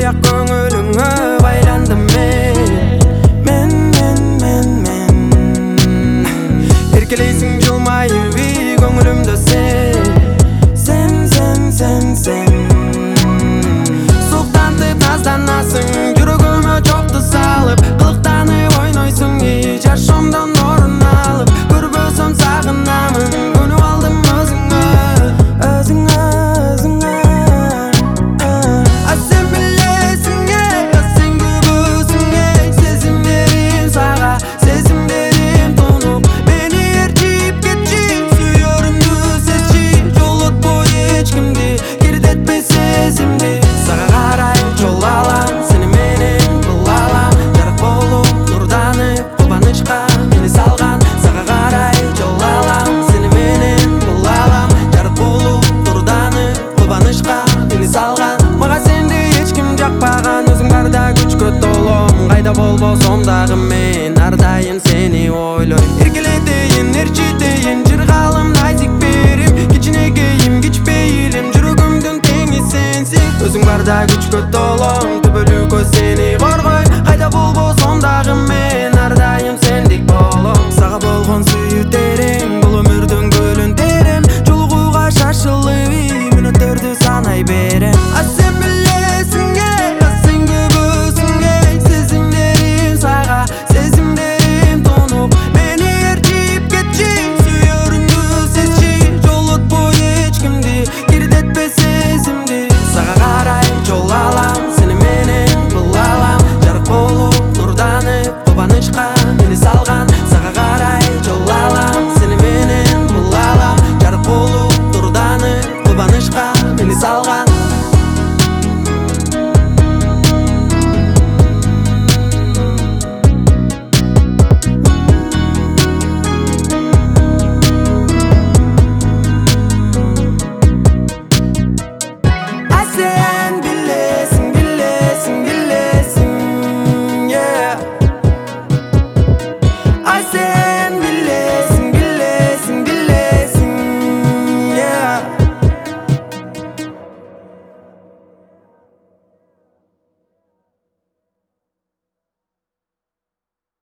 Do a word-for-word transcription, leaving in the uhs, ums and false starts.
koyak көңүлүңө байландым мен мен мен мен мен эркелейсиң жылмайып үй көңүлүмдө сен сен сен сен сен суктантып назданасың жүрөгүмө чокту салып кылыктанып ойнойсуң үй жашоомдон орун алып көрбөсөм сагынамын көнүп алдым өзүңө өзүңө өзүңө а сен билесиң эй а сен күбөсүң эй сезимдерим сага сезимдерим тонуп мени ээрчип кетчи сүйөрүмдү сезчи жолотпой эч кимди кирдетпе сезимди сага карай жол алам сени менен кыл алам жарык болуп нурданып кубанычка мени салган сага карай жол алам сени менен кыл алам жарык болуп нурданып кубанычка мени салган мага сенди эч ким жакпаган өзүң барда күчкө толом кайда болбосом дагы мен ар дайым сени ойлойм эркелетейин ээрчитейин жыргалым найзик берим кичинекейим кич пейилим жүрөгүмдүн теңи сенсиң өзүң барда күчкө толом